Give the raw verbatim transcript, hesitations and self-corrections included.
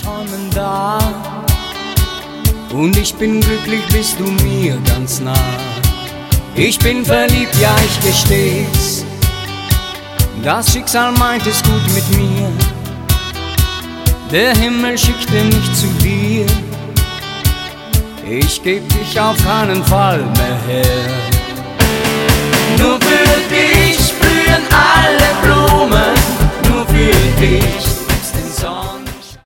Träumen da. Und ich bin glücklich, bist du mir ganz nah. Ich bin verliebt, ja, ich gesteh's. Das Schicksal meint es gut mit mir. Der Himmel schickte mich zu dir. Ich geb dich auf keinen Fall mehr her.